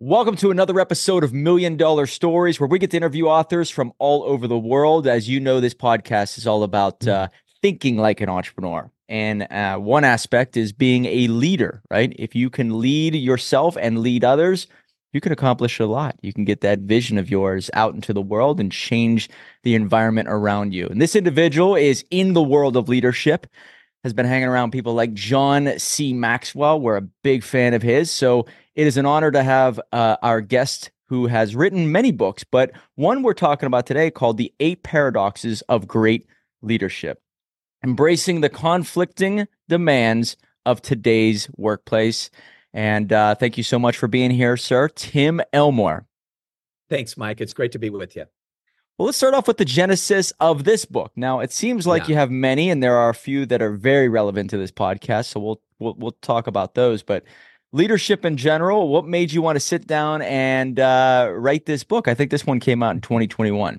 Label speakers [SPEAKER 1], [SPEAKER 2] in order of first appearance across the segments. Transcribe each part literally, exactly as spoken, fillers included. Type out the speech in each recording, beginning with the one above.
[SPEAKER 1] Welcome to another episode of Million Dollar Stories, where we get to interview authors from all over the world. As you know, this podcast is all about uh, thinking like an entrepreneur. And uh, one aspect is being a leader, right? If you can lead yourself and lead others, you can accomplish a lot. You can get that vision of yours out into the world and change the environment around you. And this individual is in the world of leadership, has been hanging around people like John C. Maxwell. We're a big fan of his. So it is an honor to have uh, our guest who has written many books, but one we're talking about today called The Eight Paradoxes of Great Leadership, embracing the conflicting demands of today's workplace. And uh, thank you so much for being here, sir. Tim Elmore.
[SPEAKER 2] Thanks, Mike. It's great to be with you.
[SPEAKER 1] Well, let's start off with the genesis of this book. Now, it seems like yeah. you have many, and there are a few that are very relevant to this podcast. So we'll we'll, we'll talk about those. But leadership in general, what made you want to sit down and uh, write this book? I think this one came out in twenty twenty-one.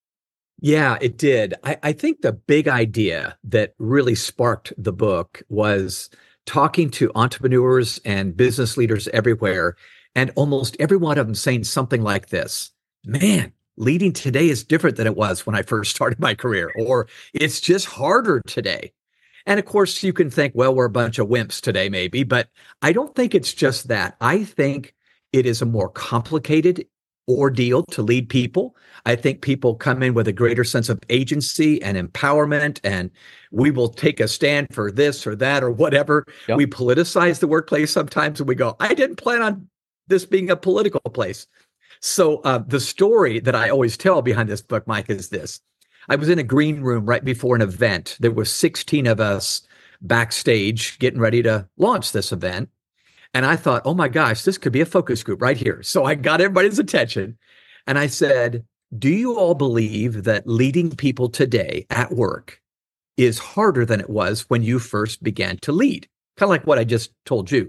[SPEAKER 2] Yeah, it did. I, I think the big idea that really sparked the book was talking to entrepreneurs and business leaders everywhere, and almost every one of them saying something like this: man, leading today is different than it was when I first started my career, or it's just harder today. And of course, you can think, well, we're a bunch of wimps today, maybe, but I don't think it's just that. I think it is a more complicated ordeal to lead people. I think people come in with a greater sense of agency and empowerment, and we will take a stand for this or that or whatever. Yep. We politicize the workplace sometimes, and we go, I didn't plan on this being a political place. So uh, the story that I always tell behind this book, Mike, is this. I was in a green room right before an event. There were sixteen of us backstage getting ready to launch this event. And I thought, oh my gosh, this could be a focus group right here. So I got everybody's attention. And I said, do you all believe that leading people today at work is harder than it was when you first began to lead? Kind of like what I just told you.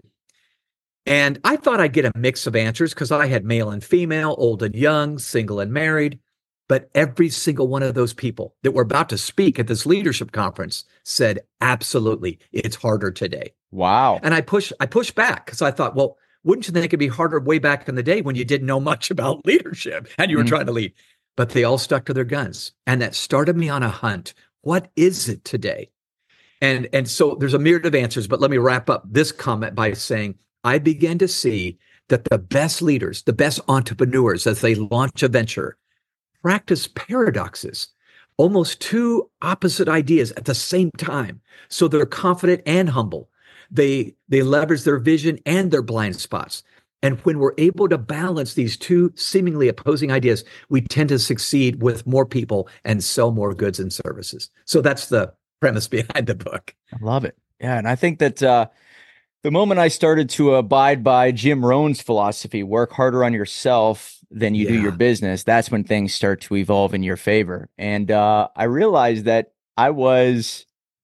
[SPEAKER 2] And I thought I'd get a mix of answers because I had male and female, old and young, single and married. But every single one of those people that were about to speak at this leadership conference said, absolutely, it's harder today.
[SPEAKER 1] Wow.
[SPEAKER 2] And I push, I pushed back because I thought, well, wouldn't you think it'd be harder way back in the day when you didn't know much about leadership and you were mm-hmm. trying to lead? But they all stuck to their guns. And that started me on a hunt. What is it today? And, and so there's a myriad of answers, but let me wrap up this comment by saying, I began to see that the best leaders, the best entrepreneurs, as they launch a venture, practice paradoxes, almost two opposite ideas at the same time. So they're confident and humble. They, they leverage their vision and their blind spots. And when we're able to balance these two seemingly opposing ideas, we tend to succeed with more people and sell more goods and services. So that's the premise behind the book.
[SPEAKER 1] I love it. Yeah. And I think that, uh, the moment I started to abide by Jim Rohn's philosophy, work harder on yourself than you yeah. do your business, that's when things start to evolve in your favor. And uh, I realized that I was,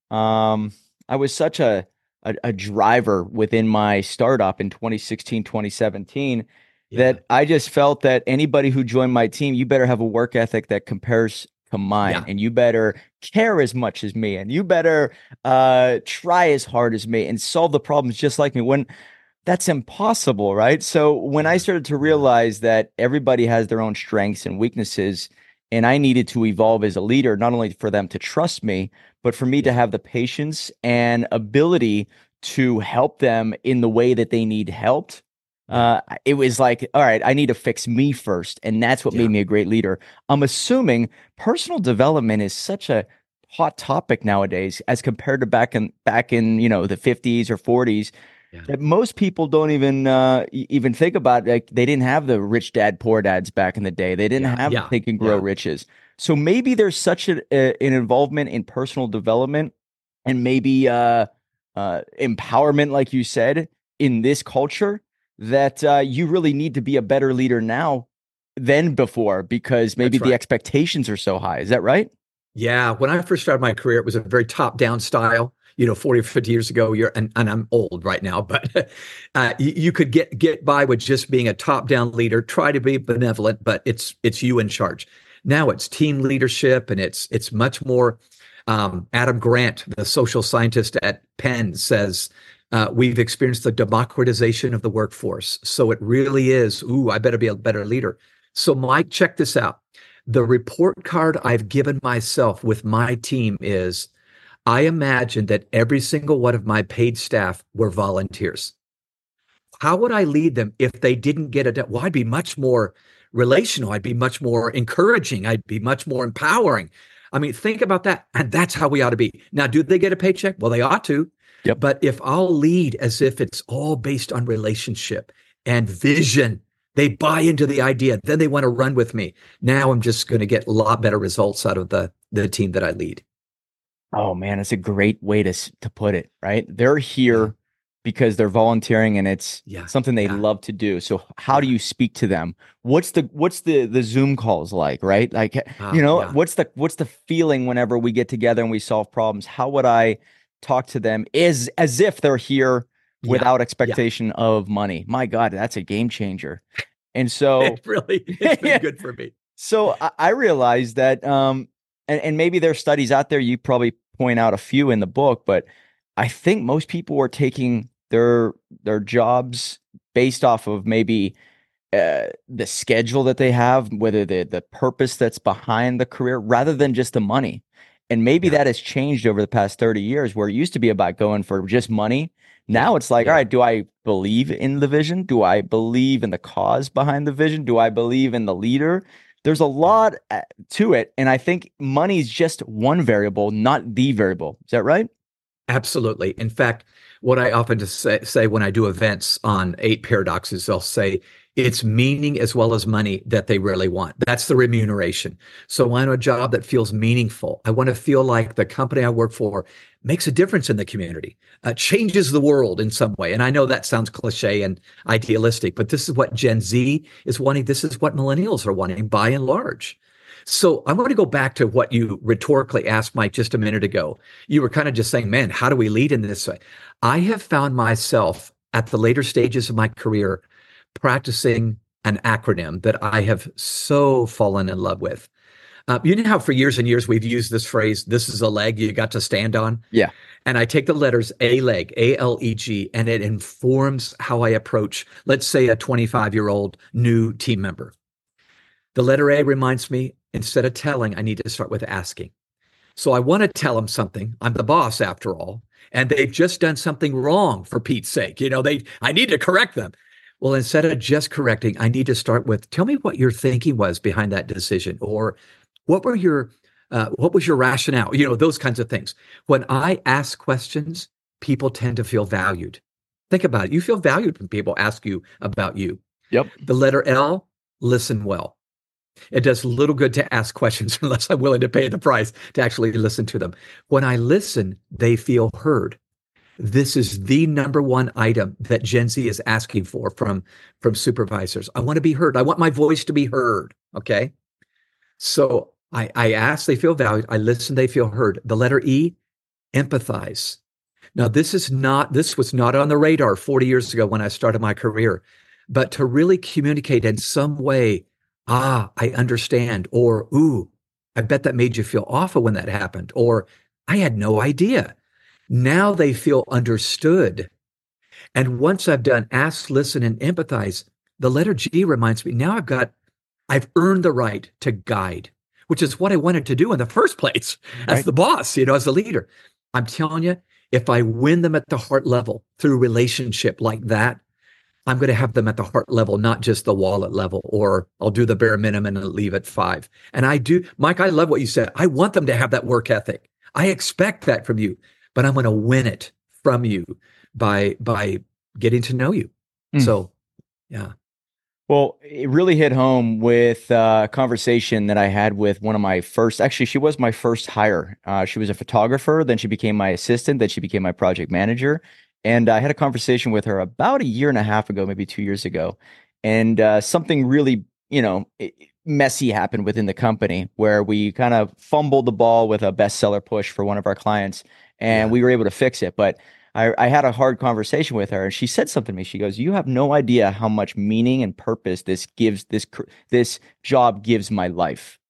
[SPEAKER 1] um, I was such a, a a driver within my startup in twenty sixteen, twenty seventeen, yeah. that I just felt that anybody who joined my team, you better have a work ethic that compares to mine, yeah. and you better care as much as me, and you better uh, try as hard as me and solve the problems just like me, when that's impossible, right? So when I started to realize that everybody has their own strengths and weaknesses, and I needed to evolve as a leader, not only for them to trust me, but for me yeah. to have the patience and ability to help them in the way that they need helped, Uh, it was like, all right, I need to fix me first. And that's what yeah. made me a great leader. I'm assuming personal development is such a hot topic nowadays as compared to back in, back in, you know, the fifties or forties, yeah. that most people don't even, uh, even think about. Like, they didn't have the rich dad, poor dads back in the day. They didn't yeah. have yeah. Think and Grow yeah. Riches. So maybe there's such a, a, an involvement in personal development and maybe, uh, uh, empowerment, like you said, in this culture, that uh, you really need to be a better leader now than before, because maybe right. the expectations are so high. Is that right?
[SPEAKER 2] Yeah. When I first started my career, it was a very top-down style. You know, forty or fifty years ago, you're, and, and I'm old right now, but uh, you, you could get get by with just being a top-down leader, try to be benevolent, but it's it's you in charge. Now it's team leadership, and it's it's much more. Um, Adam Grant, the social scientist at Penn, says Uh, we've experienced the democratization of the workforce. So it really is, ooh, I better be a better leader. So, Mike, check this out. The report card I've given myself with my team is I imagine that every single one of my paid staff were volunteers. How would I lead them if they didn't get it? Well, I'd be much more relational. I'd be much more encouraging. I'd be much more empowering. I mean, think about that. And that's how we ought to be. Now, do they get a paycheck? Well, they ought to.
[SPEAKER 1] Yep.
[SPEAKER 2] But if I'll lead as if it's all based on relationship and vision, they buy into the idea, then they want to run with me. Now I'm just going to get a lot better results out of the, the team that I lead.
[SPEAKER 1] Oh man, it's a great way to to put it, right? They're here yeah. because they're volunteering and it's yeah. something they yeah. love to do. So how yeah. do you speak to them? What's the what's the the Zoom calls like, right? Like uh, you know, yeah. what's the what's the feeling whenever we get together and we solve problems? How would I talk to them is as if they're here without yeah. expectation yeah. of money? My God, that's a game changer. And so
[SPEAKER 2] it really it's been yeah. good for me.
[SPEAKER 1] So I, I realized that um and, and maybe there's studies out there, you probably point out a few in the book, but I think most people are taking their their jobs based off of maybe uh, the schedule that they have, whether the the purpose that's behind the career, rather than just the money. And maybe yeah. that has changed over the past thirty years, where it used to be about going for just money. Now it's like, yeah. all right, do I believe in the vision? Do I believe in the cause behind the vision? Do I believe in the leader? There's a lot to it. And I think money is just one variable, not the variable. Is that right?
[SPEAKER 2] Absolutely. In fact, what I often just say, say when I do events on eight paradoxes, I'll say it's meaning as well as money that they really want. That's the remuneration. So I want a job that feels meaningful. I want to feel like the company I work for makes a difference in the community, uh, changes the world in some way. And I know that sounds cliche and idealistic, but this is what Gen Z is wanting. This is what millennials are wanting by and large. So I want to go back to what you rhetorically asked Mike just a minute ago. You were kind of just saying, man, how do we lead in this way? I have found myself at the later stages of my career practicing an acronym that I have so fallen in love with. Uh, you know how for years and years we've used this phrase, this is a leg you got to stand on?
[SPEAKER 1] Yeah.
[SPEAKER 2] And I take the letters A leg, A L E G, and it informs how I approach, let's say, a twenty-five-year-old new team member. The letter A reminds me, instead of telling, I need to start with asking. So I want to tell them something. I'm the boss after all, and they've just done something wrong, for Pete's sake. You know, they I need to correct them. Well, instead of just correcting, I need to start with, tell me what your thinking was behind that decision, or what were your, uh, what was your rationale? You know, those kinds of things. When I ask questions, people tend to feel valued. Think about it. You feel valued when people ask you about you.
[SPEAKER 1] Yep.
[SPEAKER 2] The letter L, listen well. It does little good to ask questions unless I'm willing to pay the price to actually listen to them. When I listen, they feel heard. This is the number one item that Gen Z is asking for from, from supervisors. I want to be heard. I want my voice to be heard. Okay. So I, I ask, they feel valued. I listen, they feel heard. The letter E, empathize. Now, this is not, this was not on the radar forty years ago when I started my career, but to really communicate in some way, ah, I understand, or, ooh, I bet that made you feel awful when that happened, or I had no idea. Now they feel understood. And once I've done ask, listen, and empathize, the letter G reminds me, now I've got, I've earned the right to guide, which is what I wanted to do in the first place as right. the boss, you know, as the leader. I'm telling you, if I win them at the heart level through relationship like that, I'm going to have them at the heart level, not just the wallet level, or I'll do the bare minimum and leave at five. And I do, Mike, I love what you said. I want them to have that work ethic. I expect that from you, but I'm going to win it from you by, by getting to know you. Mm. So, yeah.
[SPEAKER 1] Well, it really hit home with a conversation that I had with one of my first, actually, she was my first hire. Uh, she was a photographer. Then she became my assistant. Then she became my project manager. And I had a conversation with her about a year and a half ago, maybe two years ago. And uh, something really, you know, messy happened within the company where we kind of fumbled the ball with a bestseller push for one of our clients. And yeah. we were able to fix it. But I, I had a hard conversation with her, and she said something to me. She goes, "You have no idea how much meaning and purpose this gives, this, this job gives my life."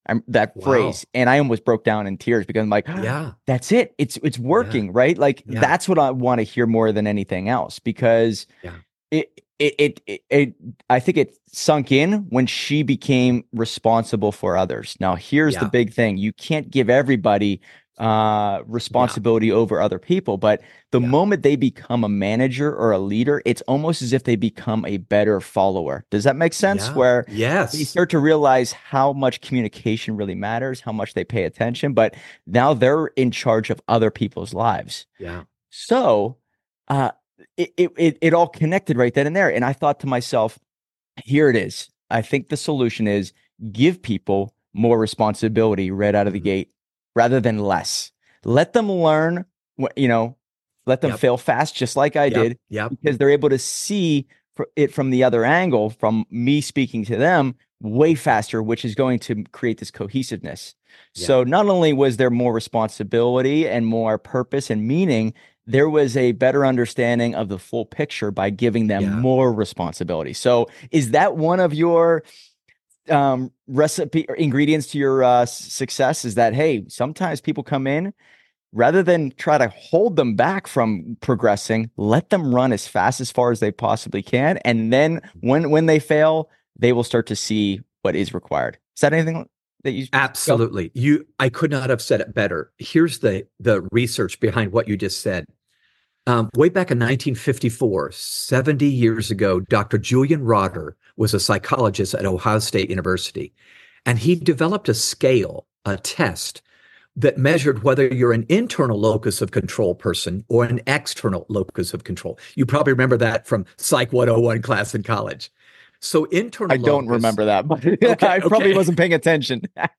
[SPEAKER 1] I'm, that
[SPEAKER 2] Wow.
[SPEAKER 1] phrase, and I almost broke down in tears because I'm like,
[SPEAKER 2] Yeah.
[SPEAKER 1] that's it. It's it's working,
[SPEAKER 2] Yeah.
[SPEAKER 1] right? Like
[SPEAKER 2] Yeah.
[SPEAKER 1] that's what I want to hear more than anything else because
[SPEAKER 2] Yeah.
[SPEAKER 1] it, it it it it I think it sunk in when she became responsible for others. Now, here's the
[SPEAKER 2] Yeah.
[SPEAKER 1] big thing. You can't give everybody uh
[SPEAKER 2] Yeah.
[SPEAKER 1] responsibility over other people, but the
[SPEAKER 2] Yeah.
[SPEAKER 1] moment they become a manager or a leader, it's almost as if they become a better follower. Does that make sense?
[SPEAKER 2] Yeah.
[SPEAKER 1] Where they
[SPEAKER 2] Yes.
[SPEAKER 1] start to realize how much communication really matters, how much they pay attention, but now they're in charge of other people's lives.
[SPEAKER 2] Yeah.
[SPEAKER 1] So, uh it, it it it all connected right then and there. And I thought to myself, here it is. I think the solution is give people more responsibility right out of the
[SPEAKER 2] Mhm.
[SPEAKER 1] gate rather than less. Let them learn, what you know, let them
[SPEAKER 2] Yep.
[SPEAKER 1] fail fast, just like I
[SPEAKER 2] Yep.
[SPEAKER 1] did,
[SPEAKER 2] Yep.
[SPEAKER 1] because they're able to see fr- it from the other angle, from me speaking to them way faster, which is going to create this cohesiveness.
[SPEAKER 2] Yeah.
[SPEAKER 1] So not only was there more responsibility and more purpose and meaning, there was a better understanding of the full picture by giving them
[SPEAKER 2] Yeah.
[SPEAKER 1] more responsibility. So is that one of your um recipe or ingredients to your uh success? Is that, hey, sometimes people come in, rather than try to hold them back from progressing, let them run as fast as far as they possibly can, and then when when they fail, they will start to see what is required. Is that anything that you
[SPEAKER 2] Absolutely. You I could not have said it better. Here's the the research behind what you just said. Um, way back in nineteen fifty-four, seventy years ago, Doctor Julian Rotter was a psychologist at Ohio State University, and he developed a scale, a test that measured whether you're an internal locus of control person or an external locus of control. You probably remember that from Psych one oh one class in college. So internal
[SPEAKER 1] I don't
[SPEAKER 2] locus,
[SPEAKER 1] remember that, but
[SPEAKER 2] Okay,
[SPEAKER 1] I probably
[SPEAKER 2] okay.
[SPEAKER 1] wasn't paying attention.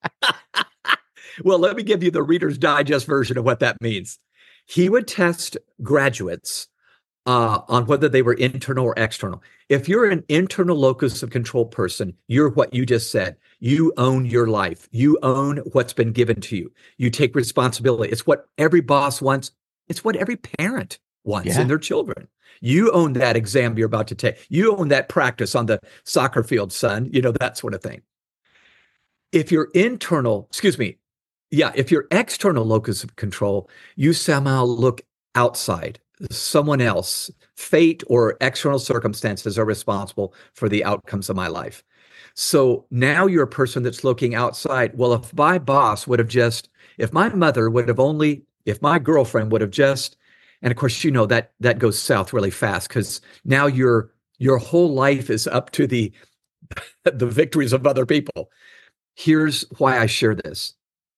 [SPEAKER 2] Well, let me give you the Reader's Digest version of what that means. He would test graduates uh, on whether they were internal or external. If you're an internal locus of control person, you're what you just said. You own your life. You own what's been given to you. You take responsibility. It's what every boss wants. It's what every parent wants
[SPEAKER 1] Yeah.
[SPEAKER 2] in their children. You own that exam you're about to take. You own that practice on the soccer field, son. You know, that sort of thing. If you're internal, excuse me, yeah, if you're external locus of control, you somehow look outside. Someone else, fate or external circumstances are responsible for the outcomes of my life. So now you're a person that's looking outside. Well, if my boss would have just, if my mother would have only, if my girlfriend would have just, and of course, you know, that that goes south really fast because now your your whole life is up to the the victories of other people. Here's why I share this.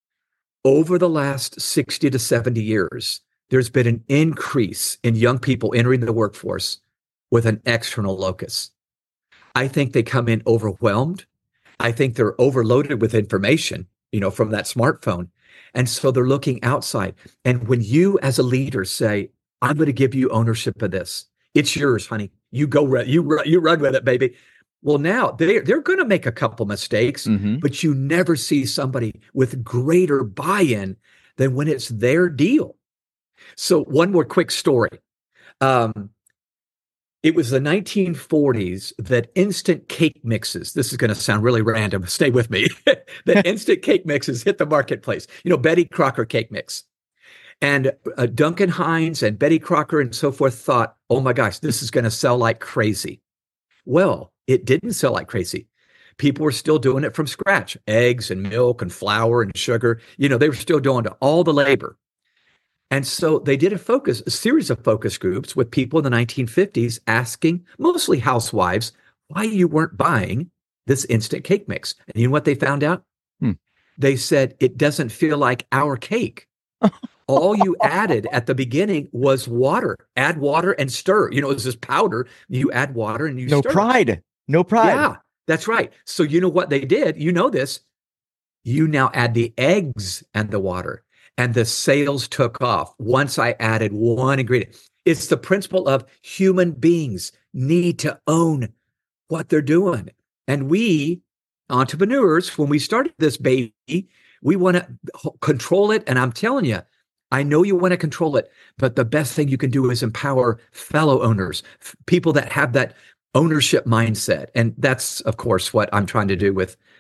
[SPEAKER 2] Over the last sixty to seventy years, there's been an increase in young people entering the workforce with an external locus. I think they come in overwhelmed. I think they're overloaded with information, you know, from that smartphone. And so they're looking outside. And when you as a leader say, I'm going to give you ownership of this, it's yours, honey. You go, you, you run with it, baby. Well, now they're, they're going to make a couple mistakes,
[SPEAKER 1] Mm-hmm.
[SPEAKER 2] but you never see somebody with greater buy-in than when it's their deal. So one more quick story. Um, it was the nineteen forties that instant cake mixes, this is going to sound really random, stay with me, that instant cake mixes hit the marketplace. You know, Betty Crocker cake mix. And uh, Duncan Hines and Betty Crocker and so forth thought, oh my gosh, this is going to sell like crazy. Well, it didn't sell like crazy. People were still doing it from scratch. Eggs and milk and flour and sugar. You know, they were still doing all the labor. And so they did a focus, a series of focus groups with people in the nineteen fifties asking, mostly housewives, why you weren't buying this instant cake mix. And you know what they found out?
[SPEAKER 1] Hmm.
[SPEAKER 2] They said, it doesn't feel like our cake. All you added at the beginning was water. Add water and stir. You know, it's this powder. You add water and you
[SPEAKER 1] No
[SPEAKER 2] stir.
[SPEAKER 1] pride. No pride.
[SPEAKER 2] Yeah, that's right. So you know what they did? You know this. You now add the eggs and the water, and the sales took off once I added one ingredient. It's the principle of human beings need to own what they're doing. And we, entrepreneurs, when we started this baby, we want to control it. And I'm telling you, I know you want to control it, but the best thing you can do is empower fellow owners, f- people that have that ownership mindset. And that's, of course, what I'm trying to do with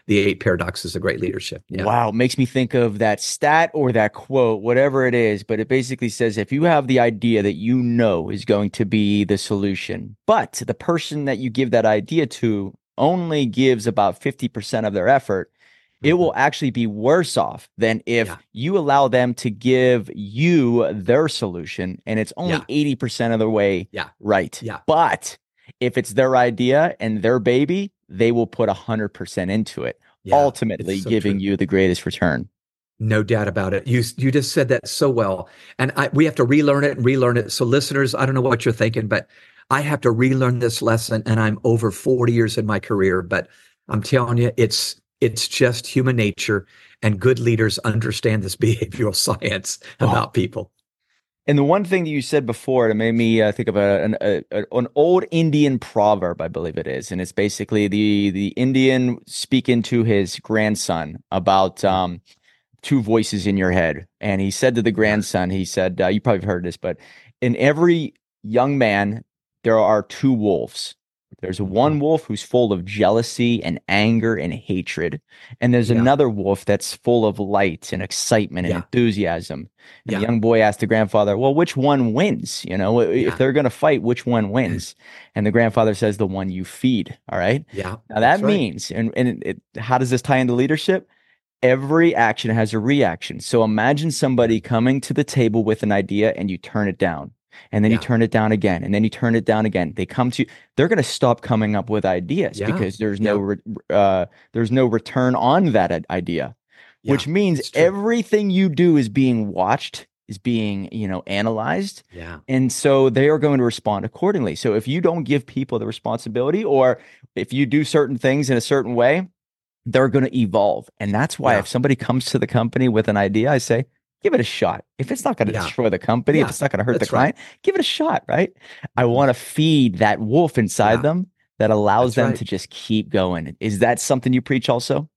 [SPEAKER 2] the eight paradoxes of great leadership. Yeah.
[SPEAKER 1] Wow. Makes me think of that stat or that quote, whatever it is, but it basically says if you have the idea that you know is going to be the solution, but the person that you give that idea to only gives about fifty percent of their effort, it will actually be worse off than if yeah. you allow them to give you their solution and it's only yeah. eighty percent of the way
[SPEAKER 2] yeah.
[SPEAKER 1] right.
[SPEAKER 2] Yeah.
[SPEAKER 1] But if it's their idea and their baby, they will put one hundred percent into it, yeah, ultimately so giving true. you the greatest return.
[SPEAKER 2] No doubt about it. You you just said that so well. And I, we have to relearn it and relearn it. So listeners, I don't know what you're thinking, but I have to relearn this lesson, and I'm over forty years in my career, but I'm telling you, it's It's just human nature, and good leaders understand this behavioral science about oh. people.
[SPEAKER 1] And the one thing that you said before, it made me uh, think of a, an, a, an old Indian proverb, I believe it is. And it's basically the, the Indian speaking to his grandson about um, two voices in your head. And he said to the grandson, he said, uh, you probably heard this, but in every young man, there are two wolves. There's one wolf who's full of jealousy and anger and hatred. And there's yeah. another wolf that's full of light and excitement and yeah. enthusiasm. And yeah. the young boy asked the grandfather, well, which one wins? You know, yeah. if they're going to fight, which one wins? And the grandfather says, the one you feed. All right.
[SPEAKER 2] Yeah.
[SPEAKER 1] Now that means, right. and, and it, how does this tie into leadership? Every action has a reaction. So imagine somebody coming to the table with an idea and you turn it down. And then yeah. you turn it down again, and then you turn it down again. They come to you, they're going to stop coming up with ideas yeah. because there's no, yeah. re, uh, there's no return on that idea, yeah, which means everything you do is being watched, is being, you know, analyzed.
[SPEAKER 2] Yeah.
[SPEAKER 1] And so they are going to respond accordingly. So if you don't give people the responsibility, or if you do certain things in a certain way, they're going to evolve. And that's why yeah. if somebody comes to the company with an idea, I say, give it a shot. If it's not going to yeah. destroy the company, yeah. if it's not going to hurt That's the client, right. give it a shot, right? I want to feed that wolf inside yeah. them that allows That's them right. to just keep going. Is that something you preach also?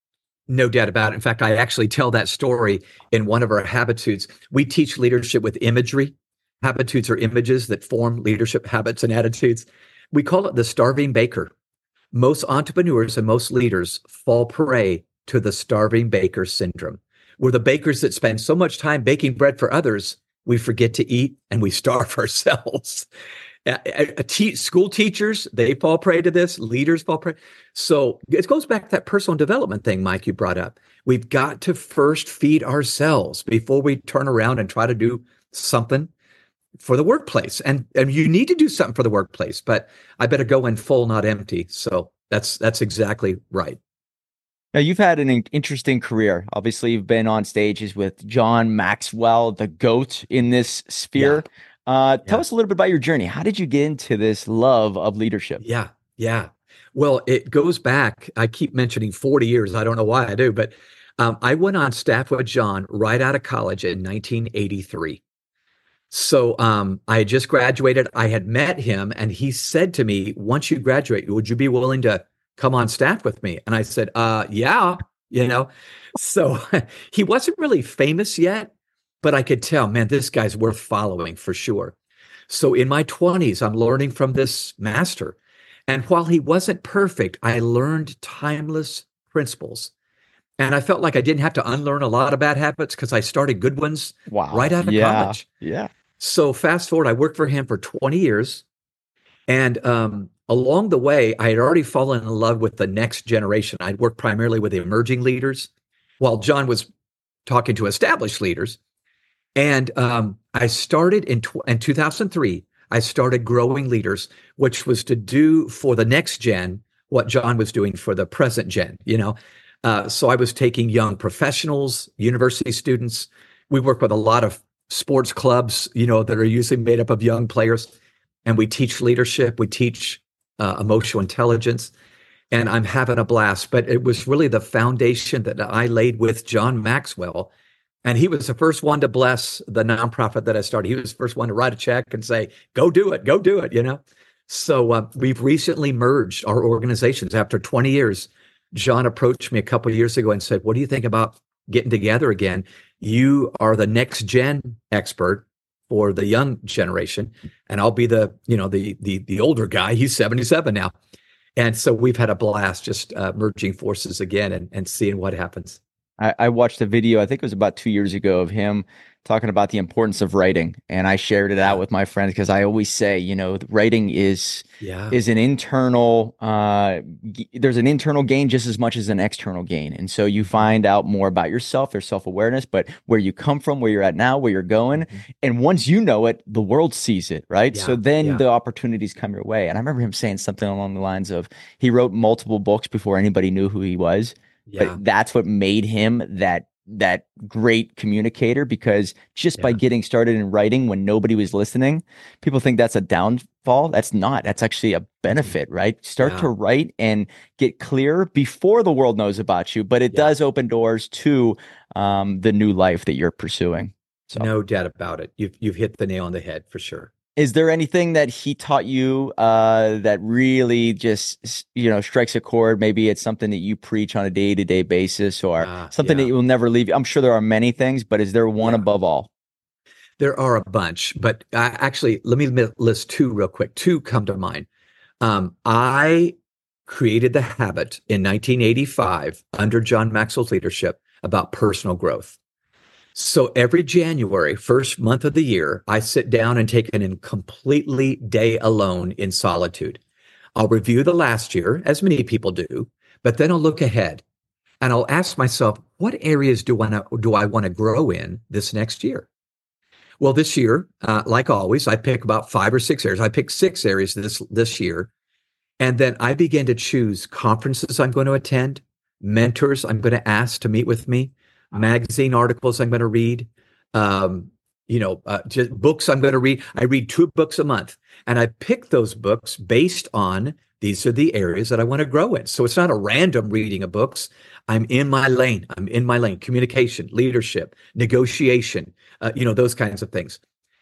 [SPEAKER 2] No doubt about it. In fact, I actually tell that story in one of our habitudes. We teach leadership with imagery. Habitudes are images that form leadership habits and attitudes. We call it the starving baker. Most entrepreneurs and most leaders fall prey to the starving baker syndrome. We're the bakers that spend so much time baking bread for others, we forget to eat and we starve ourselves. Uh, a te- school teachers, they fall prey to this. Leaders fall prey. So it goes back to that personal development thing, Mike, you brought up. We've got to first feed ourselves before we turn around and try to do something for the workplace. And, and you need to do something for the workplace, but I better go in full, not empty. So that's that's exactly right.
[SPEAKER 1] Now, you've had an interesting career. Obviously, you've been on stages with John Maxwell, the GOAT in this sphere. Yeah. Uh, tell yeah. us a little bit about your journey. How did you get into this love of leadership?
[SPEAKER 2] Yeah, yeah. Well, it goes back, I keep mentioning forty years. I don't know why I do, but um, I went on staff with John right out of college in nineteen eighty-three. So um, I had just graduated. I had met him, and he said to me, once you graduate, would you be willing to come on staff with me? And I said, uh, yeah, you know, so he wasn't really famous yet, but I could tell, man, this guy's worth following for sure. So in my twenties, I'm learning from this master. And while he wasn't perfect, I learned timeless principles. And I felt like I didn't have to unlearn a lot of bad habits because I started good ones wow. right out of
[SPEAKER 1] yeah.
[SPEAKER 2] college.
[SPEAKER 1] Yeah.
[SPEAKER 2] So fast forward, I worked for him for twenty years. And um, along the way, I had already fallen in love with the next generation. I'd worked primarily with emerging leaders while John was talking to established leaders. And um, I started in, tw- in two thousand three, I started Growing Leaders, which was to do for the next gen what John was doing for the present gen, you know. Uh, so I was taking young professionals, university students. We work with a lot of sports clubs, you know, that are usually made up of young players. And we teach leadership, we teach uh, emotional intelligence, and I'm having a blast. But it was really the foundation that I laid with John Maxwell. And he was the first one to bless the nonprofit that I started. He was the first one to write a check and say, go do it, go do it, you know? So uh, we've recently merged our organizations after twenty years. John approached me a couple of years ago and said, what do you think about getting together again? You are the next gen expert for the young generation, and I'll be the, you know, the the the older guy. He's seventy-seven now. And so we've had a blast just uh, merging forces again and, and seeing what happens.
[SPEAKER 1] I, I watched a video, I think it was about two years ago, of him talking about the importance of writing, and I shared it out
[SPEAKER 2] Yeah.
[SPEAKER 1] with my friends because I always say, you know, writing is
[SPEAKER 2] Yeah.
[SPEAKER 1] is an internal. Uh, g- there's an internal gain just as much as an external gain, and so you
[SPEAKER 2] Mhm.
[SPEAKER 1] find out more about yourself. There's self awareness, but where you come from, where you're at now, where you're going,
[SPEAKER 2] Mhm.
[SPEAKER 1] and once you know it, the world sees it, right? So
[SPEAKER 2] Yeah.
[SPEAKER 1] then
[SPEAKER 2] Yeah.
[SPEAKER 1] the opportunities come your way. And I remember him saying something along the lines of he wrote multiple books before anybody knew who he was, but
[SPEAKER 2] Yeah.
[SPEAKER 1] that's what made him that that great communicator, because just by
[SPEAKER 2] Yeah.
[SPEAKER 1] getting started in writing when nobody was listening, people think that's a downfall. That's not. That's actually a
[SPEAKER 2] Mhm.
[SPEAKER 1] benefit, right? Start to
[SPEAKER 2] Yeah.
[SPEAKER 1] write and get clear before the world knows about you, but it
[SPEAKER 2] Yeah.
[SPEAKER 1] does open doors to um, the new life that you're pursuing. So,
[SPEAKER 2] No doubt about it. You've you've hit the nail on the head for sure.
[SPEAKER 1] is there anything that he taught you uh, that really just, you know, strikes a chord? Maybe it's something that you preach on a day-to-day basis, or
[SPEAKER 2] Yeah.
[SPEAKER 1] something that
[SPEAKER 2] Yeah.
[SPEAKER 1] you will never leave. I'm sure there are many things, but is there one
[SPEAKER 2] Yeah.
[SPEAKER 1] above all?
[SPEAKER 2] There are a bunch, but I, actually, let me mi- list two real quick. Two come to mind. Um, I created the habit in nineteen eighty-five under John Maxwell's leadership about personal growth. So every January, first month of the year, I sit down and take an completely day alone in solitude. I'll review the last year, as many people do, but then I'll look ahead and I'll ask myself, what areas do, wanna, do I want to grow in this next year? Well, this year, uh, like always, I pick about five or six areas. I picked six areas this this year, and then I begin to choose conferences I'm going to attend, mentors I'm going to ask to meet with me, magazine articles I'm going to read, um, you know, uh, just books I'm going to read. I read two books a month, and I pick those books based on these are the areas that I want to grow in. So it's not a random reading of books. I'm in my lane. I'm in my lane. Communication, leadership, negotiation, uh, you know, those kinds of things.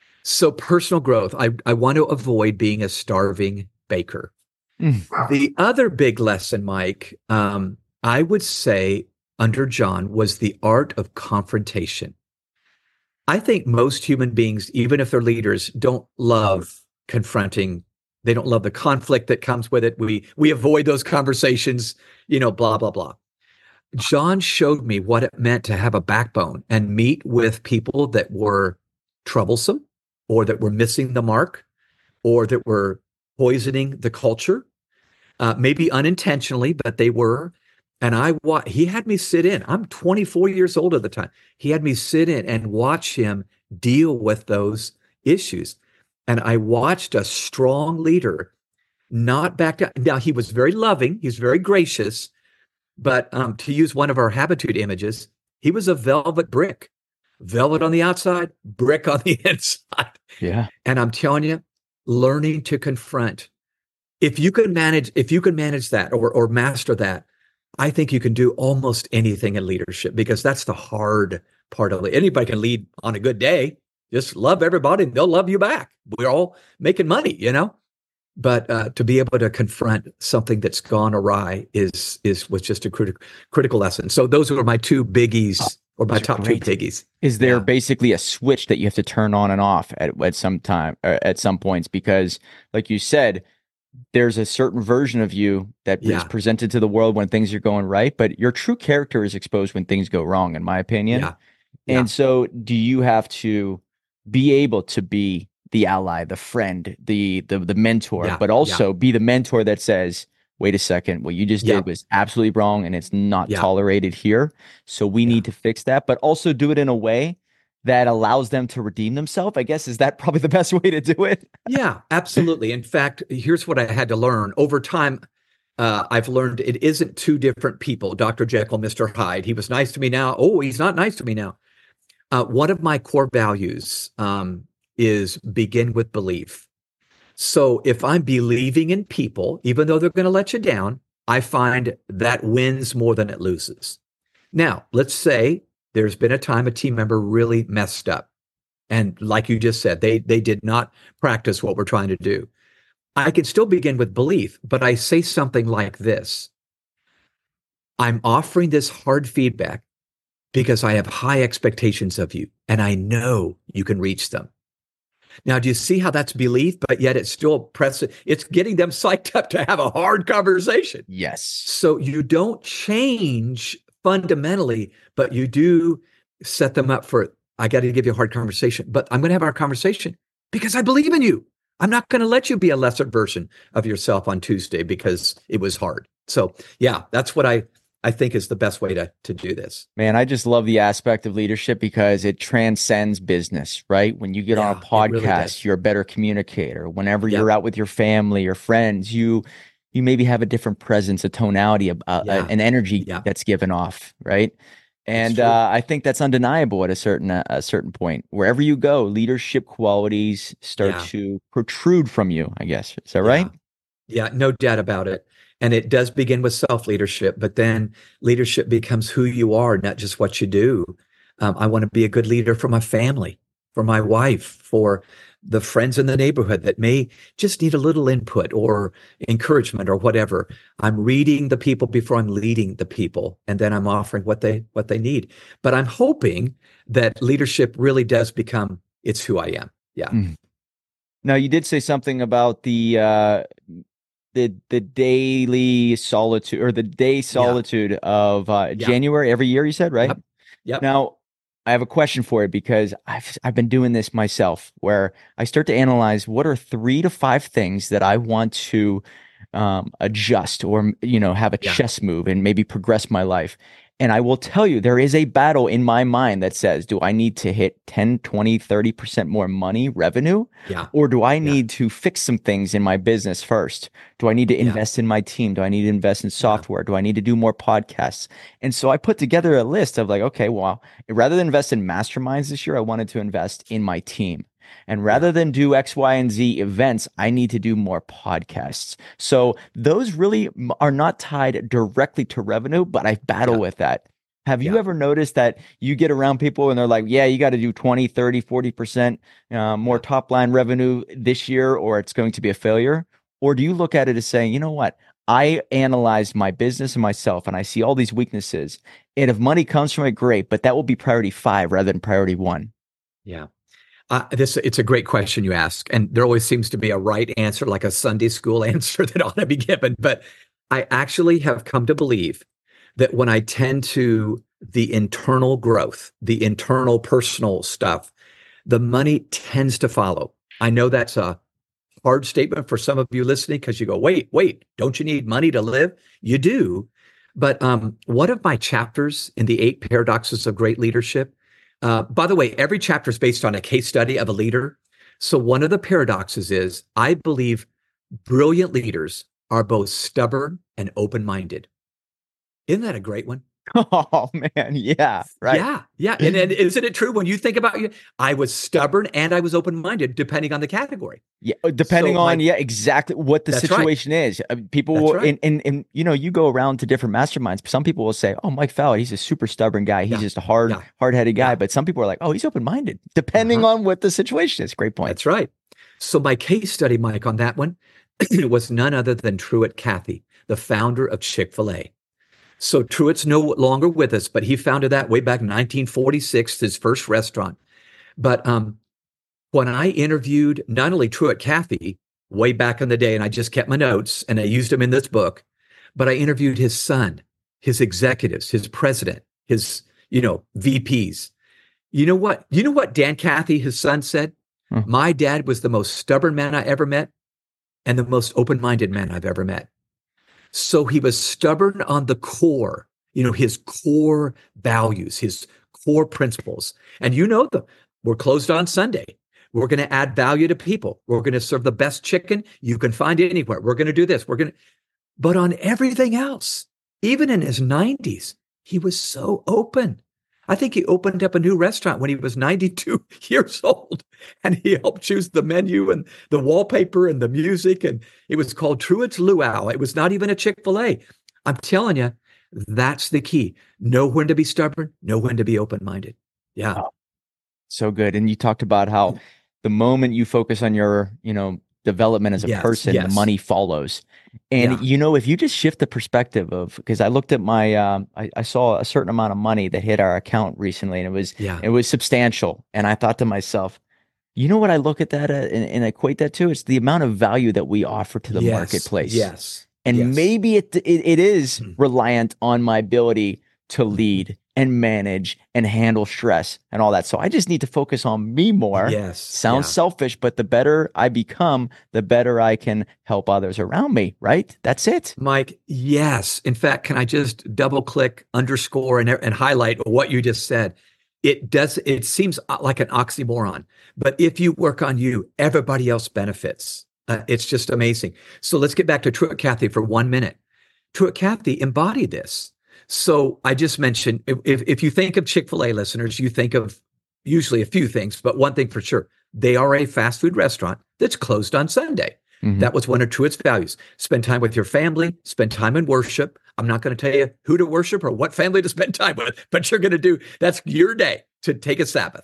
[SPEAKER 2] So personal growth. I, I want to avoid being a starving baker.
[SPEAKER 1] Mm.
[SPEAKER 2] The other big lesson, Mike, um, I would say under John was the art of confrontation. I think most human beings, even if they're leaders, don't love confronting. They don't love the conflict that comes with it. We we avoid those conversations, you know, blah, blah, blah. John showed me what it meant to have a backbone and meet with people that were troublesome or that were missing the mark or that were poisoning the culture, uh, maybe unintentionally, but they were. And I wa- he had me sit in. I'm twenty-four years old at the time. He had me sit in and watch him deal with those issues. And I watched a strong leader not back down. Now, he was very loving, he was very gracious, but um, to use one of our Habitude images, he was a velvet brick, velvet on the outside, brick on the inside.
[SPEAKER 1] Yeah.
[SPEAKER 2] And I'm telling you, learning to confront. If you can manage, if you can manage that or or master that, I think you can do almost anything in leadership because that's the hard part of it. Anybody can lead on a good day. Just love everybody and they'll love you back. We're all making money, you know? But uh, to be able to confront something that's gone awry is is was just a critical critical lesson. So those were my two biggies or my
[SPEAKER 1] Those are
[SPEAKER 2] top two
[SPEAKER 1] great.
[SPEAKER 2] biggies.
[SPEAKER 1] Is there
[SPEAKER 2] Yeah.
[SPEAKER 1] basically a switch that you have to turn on and off at, at some time, or at some points? Because, like you said, there's a certain version of you that is
[SPEAKER 2] Yeah.
[SPEAKER 1] presented to the world when things are going right, but your true character is exposed when things go wrong, in my opinion.
[SPEAKER 2] Yeah. Yeah.
[SPEAKER 1] And so, do you have to be able to be the ally, the friend, the the the mentor,
[SPEAKER 2] Yeah.
[SPEAKER 1] but
[SPEAKER 2] Yeah.
[SPEAKER 1] also be the mentor that says, "Wait a second, what you just
[SPEAKER 2] Yeah.
[SPEAKER 1] did was absolutely wrong, and it's not
[SPEAKER 2] Yeah.
[SPEAKER 1] tolerated here. So we
[SPEAKER 2] Yeah.
[SPEAKER 1] need to fix that." But also do it in a way that allows them to redeem themselves. I guess, is that probably the best way to do it?
[SPEAKER 2] Yeah, absolutely. In fact, here's what I had to learn over time. Uh, I've learned it isn't two different people, Doctor Jekyll, Mister Hyde. He was nice to me now. Oh, he's not nice to me now. Uh, one of my core values um, is begin with belief. So if I'm believing in people, even though they're going to let you down, I find that wins more than it loses. Now, let's say there's been a time a team member really messed up. And like you just said, they they did not practice what we're trying to do. I can still begin with belief, but I say something like this. I'm offering this hard feedback because I have high expectations of you and I know you can reach them. Now, do you see how that's belief, but yet it's still press? It's getting them psyched up to have a hard conversation.
[SPEAKER 1] Yes.
[SPEAKER 2] So you don't change fundamentally, but you do set them up for, I got to give you a hard conversation, but I'm going to have our conversation because I believe in you. I'm not going to let you be a lesser version of yourself on Tuesday because it was hard. So yeah, that's what I, I think is the best way to, to do this.
[SPEAKER 1] Man, I just love the aspect of leadership because it transcends business, right? When you get
[SPEAKER 2] Yeah,
[SPEAKER 1] on a
[SPEAKER 2] it really
[SPEAKER 1] podcast,
[SPEAKER 2] does.
[SPEAKER 1] you're a better communicator. Whenever
[SPEAKER 2] Yeah.
[SPEAKER 1] you're out with your family or friends, you you maybe have a different presence, a tonality, a, a,
[SPEAKER 2] Yeah.
[SPEAKER 1] an energy
[SPEAKER 2] Yeah.
[SPEAKER 1] that's given off, right? And
[SPEAKER 2] true.
[SPEAKER 1] uh, I think that's undeniable at a certain uh, a certain point. Wherever you go, leadership qualities start
[SPEAKER 2] Yeah.
[SPEAKER 1] to protrude from you, I guess. Is that
[SPEAKER 2] Yeah.
[SPEAKER 1] right?
[SPEAKER 2] Yeah, no doubt about it. And it does begin with self-leadership, but then leadership becomes who you are, not just what you do. Um, I want to be a good leader for my family, for my wife, for the friends in the neighborhood that may just need a little input or encouragement or whatever. I'm reading the people before I'm leading the people, and then I'm offering what they what they need. But I'm hoping that leadership really does become, it's who I am. Yeah.
[SPEAKER 1] Mm. Now, you did say something about the uh, the the daily solitude or the day solitude of uh,
[SPEAKER 2] Yeah.
[SPEAKER 1] January every year, you said, right?
[SPEAKER 2] Yep. Yep.
[SPEAKER 1] Now, I have a question for you because I've I've been doing this myself where I start to analyze what are three to five things that I want to um, adjust or, you know, have a
[SPEAKER 2] Yeah.
[SPEAKER 1] chess move and maybe progress my life. And I will tell you, there is a battle in my mind that says, do I need to hit ten, twenty, thirty percent more money revenue?
[SPEAKER 2] Yeah.
[SPEAKER 1] Or do I
[SPEAKER 2] Yeah.
[SPEAKER 1] need to fix some things in my business first? Do I need to
[SPEAKER 2] Yeah.
[SPEAKER 1] invest in my team? Do I need to invest in software? Do I need to do more podcasts? And so I put together a list of like, okay, well, rather than invest in masterminds this year, I wanted to invest in my team. And rather
[SPEAKER 2] Yeah.
[SPEAKER 1] than do X, Y, and Z events, I need to do more podcasts. So those really m- are not tied directly to revenue, but I battle
[SPEAKER 2] Yeah.
[SPEAKER 1] with that. Have you
[SPEAKER 2] Yeah.
[SPEAKER 1] ever noticed that you get around people and they're like, yeah, you got to do twenty, thirty, forty percent uh, more
[SPEAKER 2] Yeah.
[SPEAKER 1] top line revenue this year, or it's going to be a failure? Or do you look at it as saying, you know what? I analyzed my business and myself and I see all these weaknesses. And if money comes from it, great, but that will be priority five rather than priority one.
[SPEAKER 2] Yeah. Uh, this it's a great question you ask, and there always seems to be a right answer, like a Sunday school answer that ought to be given. But I actually have come to believe that when I tend to the internal growth, the internal personal stuff, the money tends to follow. I know that's a hard statement for some of you listening because you go, wait, wait, don't you need money to live? You do. But um, one of my chapters in the eight paradoxes of great leadership, uh, by the way, every chapter is based on a case study of a leader. So one of the paradoxes is I believe brilliant leaders are both stubborn and open-minded. Isn't that a great one?
[SPEAKER 1] Oh man, yeah, right.
[SPEAKER 2] Yeah, yeah. And, and isn't it true when you think about you? I was stubborn and I was open-minded, depending on the category.
[SPEAKER 1] Yeah, depending
[SPEAKER 2] So
[SPEAKER 1] on
[SPEAKER 2] my-
[SPEAKER 1] yeah, exactly what the
[SPEAKER 2] That's right.
[SPEAKER 1] situation is. Uh, People
[SPEAKER 2] That's
[SPEAKER 1] will,
[SPEAKER 2] right.
[SPEAKER 1] and, and and you know, you go around to different masterminds. Some people will say, "Oh, Mike Fowler, he's a super stubborn guy. He's
[SPEAKER 2] Yeah.
[SPEAKER 1] just a hard,
[SPEAKER 2] Yeah.
[SPEAKER 1] hard-headed guy."
[SPEAKER 2] Yeah.
[SPEAKER 1] But some people are like, "Oh, he's open-minded," depending
[SPEAKER 2] Uh-huh.
[SPEAKER 1] on what the situation is. Great point.
[SPEAKER 2] That's right. So my case study, Mike, on that one was none other than Truett Cathy, the founder of Chick-fil-A. So Truett's no longer with us, but he founded that way back in nineteen forty-six, his first restaurant. But um, when I interviewed not only Truett Cathy way back in the day, and I just kept my notes and I used them in this book, but I interviewed his son, his executives, his president, his, you know, V Ps. You know what? You know what Dan Cathy, his son, said?
[SPEAKER 1] Hmm.
[SPEAKER 2] My dad was the most stubborn man I ever met and the most open-minded man I've ever met. So he was stubborn on the core, you know, his core values, his core principles. And you know them. We're closed on Sunday. We're going to add value to people. We're going to serve the best chicken you can find anywhere. We're going to do this. We're going to, but on everything else, even in his nineties, he was so open. I think he opened up a new restaurant when he was ninety-two years old, and he helped choose the menu and the wallpaper and the music. And it was called Truett's Luau. It was not even a Chick-fil-A. I'm telling you, that's the key. Know when to be stubborn, know when to be open-minded. Yeah.
[SPEAKER 1] Wow. So good. And you talked about how the moment you focus on your, you know, development as a
[SPEAKER 2] Yes,
[SPEAKER 1] person, the
[SPEAKER 2] yes.
[SPEAKER 1] money follows. And
[SPEAKER 2] Yeah.
[SPEAKER 1] you know, if you just shift the perspective of, because I looked at my, um, I, I saw a certain amount of money that hit our account recently, and it was
[SPEAKER 2] Yeah.
[SPEAKER 1] it was substantial. And I thought to myself, You know what I look at that uh, and, and equate that to? It's the amount of value that we offer to the
[SPEAKER 2] Yes,
[SPEAKER 1] marketplace.
[SPEAKER 2] yes,
[SPEAKER 1] And
[SPEAKER 2] yes.
[SPEAKER 1] maybe it, it it is
[SPEAKER 2] Mm.
[SPEAKER 1] reliant on my ability to lead and manage and handle stress and all that. So I just need to focus on me more.
[SPEAKER 2] Yes,
[SPEAKER 1] Sounds
[SPEAKER 2] yeah.
[SPEAKER 1] selfish, but the better I become, the better I can help others around me, right? That's it.
[SPEAKER 2] Mike, yes. In fact, can I just double click, underscore, and, and highlight what you just said? It does, it seems like an oxymoron, but if you work on you, everybody else benefits. Uh, it's just amazing. So let's get back to Truett Cathy for one minute. Truett Cathy embodied this. So I just mentioned, if, if you think of Chick-fil-A listeners, you think of usually a few things, but one thing for sure, they are a fast food restaurant that's closed on Sunday.
[SPEAKER 1] Mhm.
[SPEAKER 2] That was one of Truett's values. Spend time with your family, spend time in worship. I'm not going to tell you who to worship or what family to spend time with, but you're going to do, that's your day to take a Sabbath.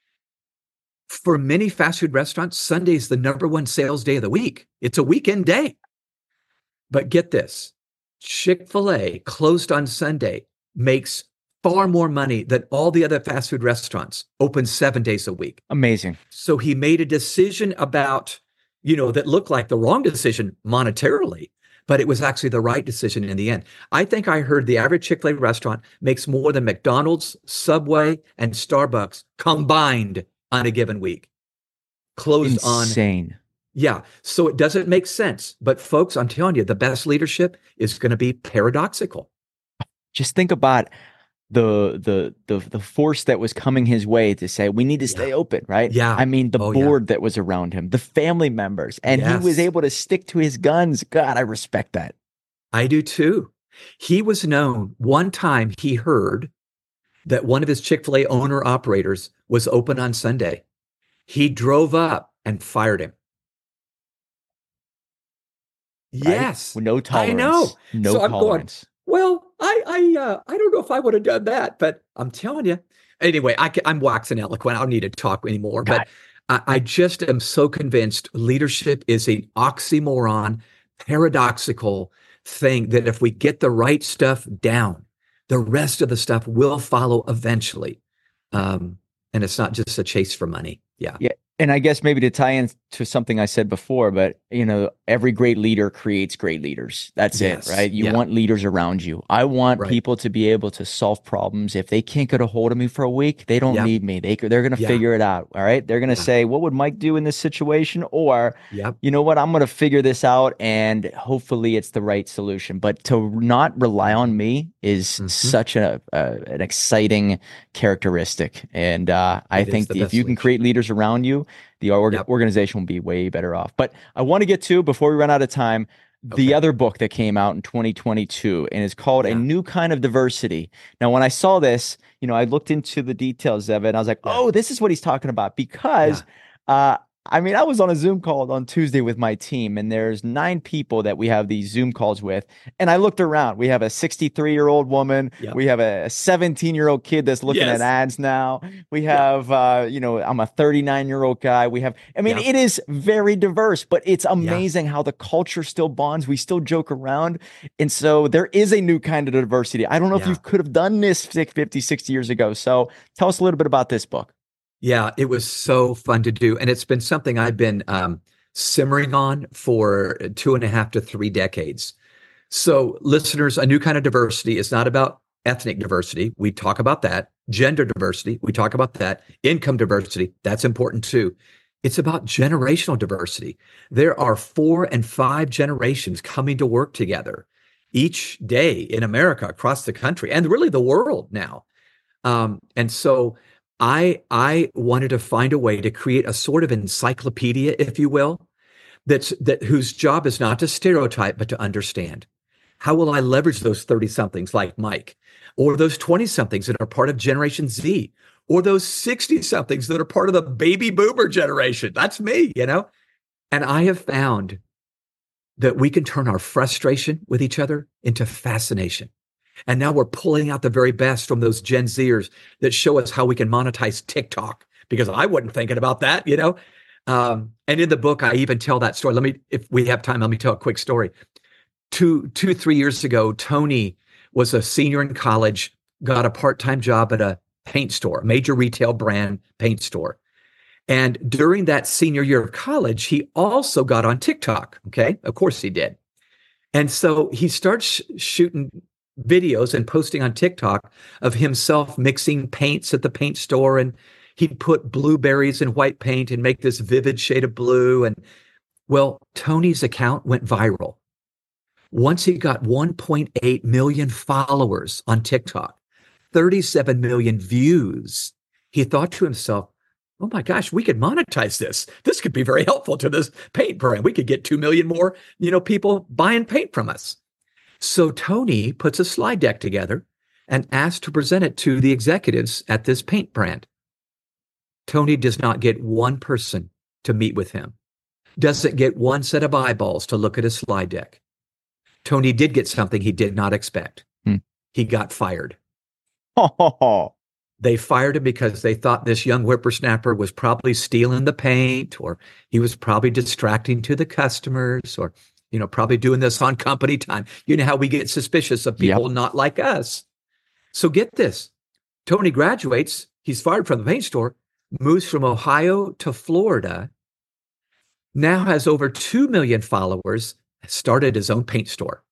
[SPEAKER 2] For many fast food restaurants, Sunday is the number one sales day of the week. It's a weekend day. But get this, Chick-fil-A closed on Sunday makes far more money than all the other fast food restaurants open seven days a week.
[SPEAKER 1] Amazing.
[SPEAKER 2] So he made a decision about, you know, that looked like the wrong decision monetarily, but it was actually the right decision in the end. I think I heard the average Chick-fil-A restaurant makes more than McDonald's, Subway, and Starbucks combined on a given week. Closed on.
[SPEAKER 1] Insane.
[SPEAKER 2] Yeah. So it doesn't make sense. But folks, I'm telling you, the best leadership is going to be paradoxical.
[SPEAKER 1] Just think about the the the the force that was coming his way to say we need to
[SPEAKER 2] Yeah.
[SPEAKER 1] stay open, right?
[SPEAKER 2] Yeah.
[SPEAKER 1] I mean, the
[SPEAKER 2] Oh, yeah.
[SPEAKER 1] board that was around him, the family members, and he was
[SPEAKER 2] Yes.
[SPEAKER 1] able to stick to his guns. God, I respect that.
[SPEAKER 2] I do too. He was known, one time he heard that one of his Chick-fil-A owner operators was open on Sunday. He drove up and fired him.
[SPEAKER 1] Right?
[SPEAKER 2] Yes,
[SPEAKER 1] With no
[SPEAKER 2] I
[SPEAKER 1] tolerance.
[SPEAKER 2] know.
[SPEAKER 1] No
[SPEAKER 2] So I'm going,
[SPEAKER 1] tolerance.
[SPEAKER 2] well, I I uh, I don't know if I would have done that, but I'm telling you. Anyway, I can, I'm waxing eloquent. I don't need to talk anymore.
[SPEAKER 1] God.
[SPEAKER 2] But I, I just am so convinced leadership is an oxymoron, paradoxical thing that if we get the right stuff down, the rest of the stuff will follow eventually. Um, and it's not just a chase for money. Yeah.
[SPEAKER 1] Yeah. And I guess maybe to tie into something I said before, but you know, every great leader creates great leaders. That's
[SPEAKER 2] Yes.
[SPEAKER 1] it, right? You
[SPEAKER 2] Yeah.
[SPEAKER 1] want leaders around you. I want
[SPEAKER 2] Right.
[SPEAKER 1] people to be able to solve problems. If they can't get a hold of me for a week, they don't
[SPEAKER 2] Yeah.
[SPEAKER 1] need me. They they're going to
[SPEAKER 2] Yeah.
[SPEAKER 1] figure it out. All right. They're going to
[SPEAKER 2] Yeah.
[SPEAKER 1] say, what would Mike do in this situation? Or,
[SPEAKER 2] Yep.
[SPEAKER 1] you know what? I'm going to figure this out and hopefully it's the right solution. But to not rely on me is
[SPEAKER 2] Mhm.
[SPEAKER 1] such a, a an exciting characteristic. And uh, I
[SPEAKER 2] It is
[SPEAKER 1] think
[SPEAKER 2] the
[SPEAKER 1] if
[SPEAKER 2] best
[SPEAKER 1] you can
[SPEAKER 2] leadership.
[SPEAKER 1] create leaders around you, the org-
[SPEAKER 2] Yep.
[SPEAKER 1] organization will be way better off. But I want to get to, before we run out of time, the
[SPEAKER 2] Okay.
[SPEAKER 1] other book that came out in twenty twenty-two and is called
[SPEAKER 2] Yeah.
[SPEAKER 1] A New Kind of Diversity. Now, when I saw this, you know, I looked into the details of it and I was like,
[SPEAKER 2] Yeah.
[SPEAKER 1] oh, this is what he's talking about because uh, I mean, I was on a Zoom call on Tuesday with my team, and there's nine people that we have these Zoom calls with. And I looked around. We have a sixty-three year old woman.
[SPEAKER 2] Yep.
[SPEAKER 1] We have a seventeen year old kid that's looking
[SPEAKER 2] Yes.
[SPEAKER 1] at ads now. We
[SPEAKER 2] Yeah.
[SPEAKER 1] have, uh, you know, I'm a thirty-nine year old guy. We have, I mean,
[SPEAKER 2] Yep.
[SPEAKER 1] it is very diverse, but it's amazing how the culture still bonds. We still joke around. And so there is a new kind of diversity. I don't know if
[SPEAKER 2] Yeah.
[SPEAKER 1] you could have done this fifty, sixty years ago. So tell us a little bit about this book.
[SPEAKER 2] Yeah, it was so fun to do. And it's been something I've been um, simmering on for two and a half to three decades. So, listeners, A New Kind of Diversity is not about ethnic diversity. We talk about that. Gender diversity, we talk about that. Income diversity, that's important too. It's about generational diversity. There are four and five generations coming to work together each day in America, across the country, and really the world now. Um, and so, I I wanted to find a way to create a sort of encyclopedia, if you will, that's that whose job is not to stereotype, but to understand. How will I leverage those thirty somethings like Mike, or those twenty somethings that are part of Generation Z, or those sixty somethings that are part of the baby boomer generation? That's me, you know? And I have found that we can turn our frustration with each other into fascination. And now we're pulling out the very best from those Gen Zers that show us how we can monetize TikTok, because I wasn't thinking about that, you know? Um, and in the book, I even tell that story. Let me, if we have time, let me tell a quick story. Two, two, three years ago, Tony was a senior in college, got a part-time job at a paint store, a major retail brand paint store. And during that senior year of college, he also got on TikTok. Okay. Of course he did. And so he starts sh- shooting videos and posting on TikTok of himself mixing paints at the paint store. And he'd put blueberries in white paint and make this vivid shade of blue. And well, Tony's account went viral. Once he got one point eight million followers on TikTok, thirty-seven million views, he thought to himself, oh my gosh, we could monetize this. This could be very helpful to this paint brand. We could get two million more, you know, people buying paint from us. So Tony puts a slide deck together and asks to present it to the executives at this paint brand. Tony does not get one person to meet with him, doesn't get one set of eyeballs to look at his slide deck. Tony did get something he did not expect.
[SPEAKER 1] Hmm.
[SPEAKER 2] He got fired.
[SPEAKER 1] Oh.
[SPEAKER 2] They fired him because they thought this young whippersnapper was probably stealing the paint, or he was probably distracting to the customers, or, you know, probably doing this on company time. You know how we get suspicious of people yep. not like us. So get this. Tony graduates. He's fired from the paint store, moves from Ohio to Florida, now has over two million followers, started his own paint store.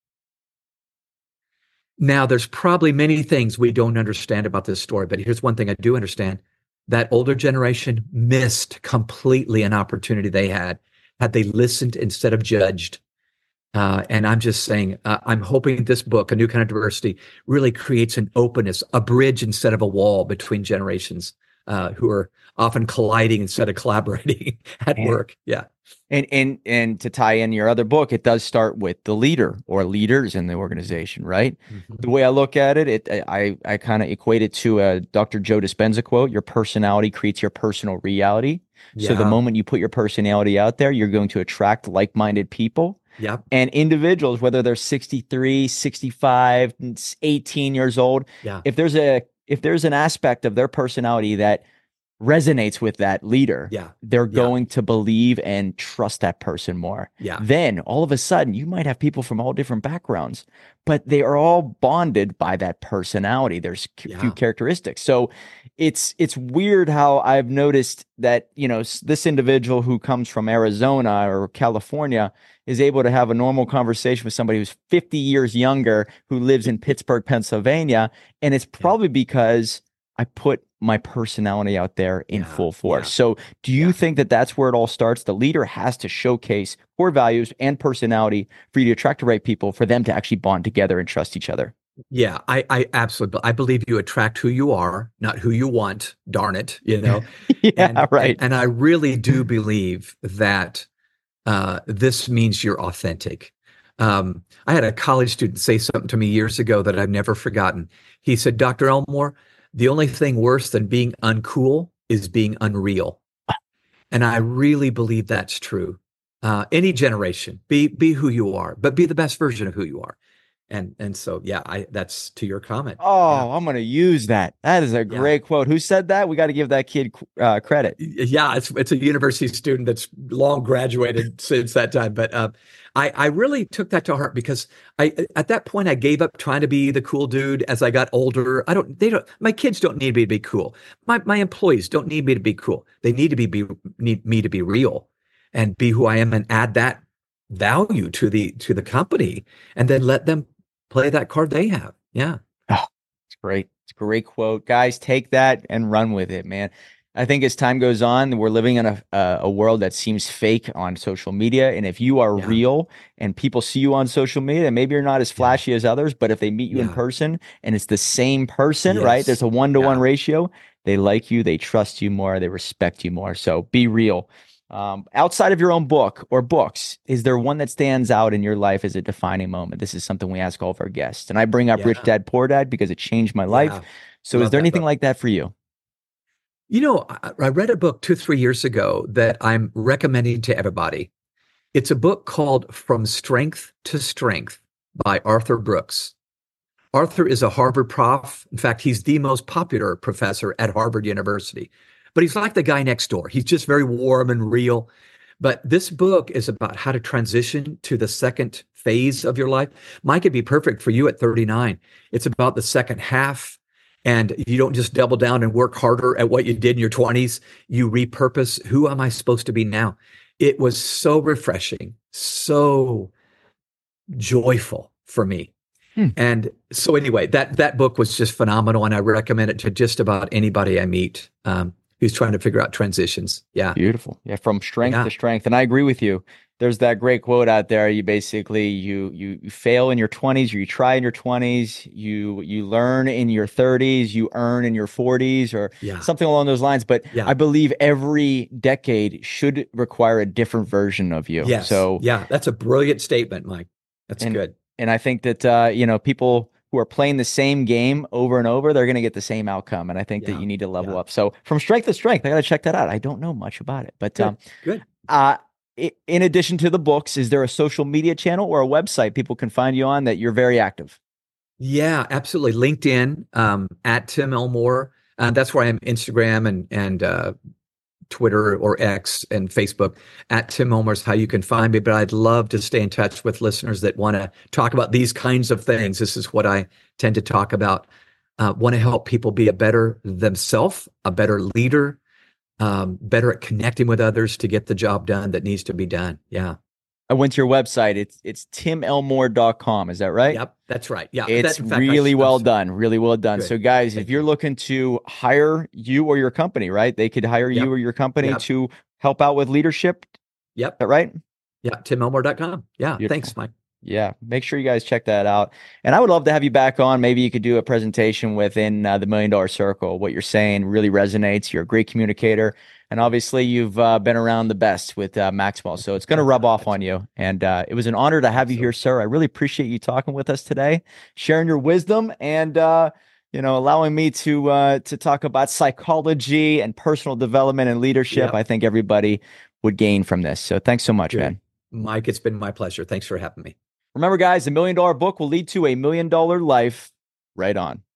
[SPEAKER 2] Now, there's probably many things we don't understand about this story, but here's one thing I do understand. That older generation missed completely an opportunity they had, had they listened instead of judged. Uh, and I'm just saying, uh, I'm hoping this book, A New Kind of Diversity, really creates an openness, a bridge instead of a wall between generations uh, who are often colliding instead of collaborating at
[SPEAKER 1] and,
[SPEAKER 2] work. Yeah.
[SPEAKER 1] And, and, and to tie in your other book, it does start with the leader or leaders in the organization, right? Mm-hmm. The way I look at it, it I, I kind of equate it to a Doctor Joe Dispenza quote: your personality creates your personal reality. Yeah. So the moment you put your personality out there, you're going to attract like-minded people.
[SPEAKER 2] Yep.
[SPEAKER 1] And individuals, whether they're sixty-three, sixty-five, eighteen years old,
[SPEAKER 2] yeah.
[SPEAKER 1] if there's a if there's an aspect of their personality that resonates with that leader,
[SPEAKER 2] yeah.
[SPEAKER 1] they're
[SPEAKER 2] yeah.
[SPEAKER 1] going to believe and trust that person more.
[SPEAKER 2] Yeah.
[SPEAKER 1] Then all of a sudden, you might have people from all different backgrounds, but they are all bonded by that personality. There's a yeah. few characteristics. So it's it's weird how I've noticed that, you know, this individual who comes from Arizona or California is able to have a normal conversation with somebody who's fifty years younger who lives in Pittsburgh, Pennsylvania. And it's probably yeah. because I put my personality out there in yeah, full force. Yeah. So do you yeah. think that that's where it all starts? The leader has to showcase core values and personality for you to attract the right people, for them to actually bond together and trust each other.
[SPEAKER 2] Yeah, I, I absolutely, I believe you attract who you are, not who you want, darn it, you know?
[SPEAKER 1] yeah,
[SPEAKER 2] and,
[SPEAKER 1] right.
[SPEAKER 2] And, and I really do believe that uh, this means you're authentic. Um, I had a college student say something to me years ago that I've never forgotten. He said, Doctor Elmore, the only thing worse than being uncool is being unreal. And I really believe that's true. Uh, any generation, be be who you are, but be the best version of who you are. And and so, yeah, I that's to your comment.
[SPEAKER 1] Oh,
[SPEAKER 2] yeah.
[SPEAKER 1] I'm going to use that. That is a great yeah. quote. Who said that? We got to give that kid uh, credit.
[SPEAKER 2] Yeah, it's it's a university student that's long graduated since that time. But uh, I, I really took that to heart because I at that point I gave up trying to be the cool dude. As I got older, I don't. They don't. My kids don't need me to be cool. My my employees don't need me to be cool. They need to be, be need me to be real and be who I am and add that value to the to the company, and then let them play that card they have. Yeah.
[SPEAKER 1] Oh, it's great. It's a great quote. Guys, take that and run with it, man. I think as time goes on, we're living in a uh, a world that seems fake on social media. And if you are yeah. real and people see you on social media, and maybe you're not as flashy yeah. as others, but if they meet you yeah. in person and it's the same person, yes. right? There's a one-to-one yeah. ratio. They like you, they trust you more, they respect you more. So be real. Um, outside of your own book or books, is there one that stands out in your life as a defining moment? This is something we ask all of our guests. And I bring up yeah. Rich Dad, Poor Dad because it changed my life. Yeah. So Love is there anything book. like that for you?
[SPEAKER 2] You know, I, I read a book two, three years ago that I'm recommending to everybody. It's a book called From Strength to Strength by Arthur Brooks. Arthur is a Harvard prof. In fact, he's the most popular professor at Harvard University. But he's like the guy next door. He's just very warm and real. But this book is about how to transition to the second phase of your life. Mine could be perfect for you at thirty-nine. It's about the second half And you don't just double down and work harder at what you did in your twenties. You repurpose, who am I supposed to be now? It was so refreshing, so joyful for me. Hmm. And so anyway, that that book was just phenomenal, and I recommend it to just about anybody I meet um, who's trying to figure out transitions. Yeah.
[SPEAKER 1] Beautiful. Yeah, from strength
[SPEAKER 2] yeah.
[SPEAKER 1] to strength. And I agree with you. There's that great quote out there. You basically you you, you fail in your twenties, or you try in your twenties, you you learn in your thirties, you earn in your forties, or
[SPEAKER 2] yeah.
[SPEAKER 1] something along those lines. But
[SPEAKER 2] yeah.
[SPEAKER 1] I believe every decade should require a different version of you.
[SPEAKER 2] Yes.
[SPEAKER 1] So
[SPEAKER 2] yeah, that's a brilliant statement, Mike. That's
[SPEAKER 1] and,
[SPEAKER 2] good.
[SPEAKER 1] And I think that uh, you know, people who are playing the same game over and over, they're going to get the same outcome. And I think yeah. that you need to level
[SPEAKER 2] yeah.
[SPEAKER 1] up. So from strength to strength, I got to check that out. I don't know much about it, but
[SPEAKER 2] good.
[SPEAKER 1] um,
[SPEAKER 2] good.
[SPEAKER 1] Uh, in addition to the books, is there a social media channel or a website people can find you on that you're very active?
[SPEAKER 2] Yeah, absolutely. LinkedIn, um, at Tim Elmore. Uh, that's where I am. Instagram and and uh, Twitter or X and Facebook at Tim Elmore is how you can find me. But I'd love to stay in touch with listeners that want to talk about these kinds of things. This is what I tend to talk about. Uh, want to help people be a better themselves, a better leader, um, better at connecting with others to get the job done that needs to be done. Yeah.
[SPEAKER 1] I went to your website. It's it's tim elmore dot com. Is that right?
[SPEAKER 2] Yep, that's right. Yeah.
[SPEAKER 1] It's
[SPEAKER 2] that, fact,
[SPEAKER 1] really
[SPEAKER 2] I,
[SPEAKER 1] well done. Really well done.
[SPEAKER 2] Good.
[SPEAKER 1] So guys,
[SPEAKER 2] Thank
[SPEAKER 1] if you're
[SPEAKER 2] you.
[SPEAKER 1] looking to hire you or your company, right? They could hire
[SPEAKER 2] yep.
[SPEAKER 1] you or your company
[SPEAKER 2] yep.
[SPEAKER 1] to help out with leadership.
[SPEAKER 2] Yep.
[SPEAKER 1] Is that right?
[SPEAKER 2] Yeah. tim elmore dot com. Yeah. Beautiful. Thanks, Mike.
[SPEAKER 1] Yeah, make sure you guys check that out. And I would love to have you back on. Maybe you could do a presentation within uh, the Million Dollar Circle. What you're saying really resonates. You're a great communicator. And obviously, you've uh, been around the best with uh, Maxwell. So it's going to rub off on you. And uh, it was an honor to have you here, sir. I really appreciate you talking with us today, sharing your wisdom, and uh, you know, allowing me to uh, to talk about psychology and personal development and leadership. Yep. I think everybody would gain from this. So thanks so much, Good. man.
[SPEAKER 2] Mike, it's been my pleasure. Thanks for having me.
[SPEAKER 1] Remember, guys, a million dollar book will lead to a million dollar life. Right on.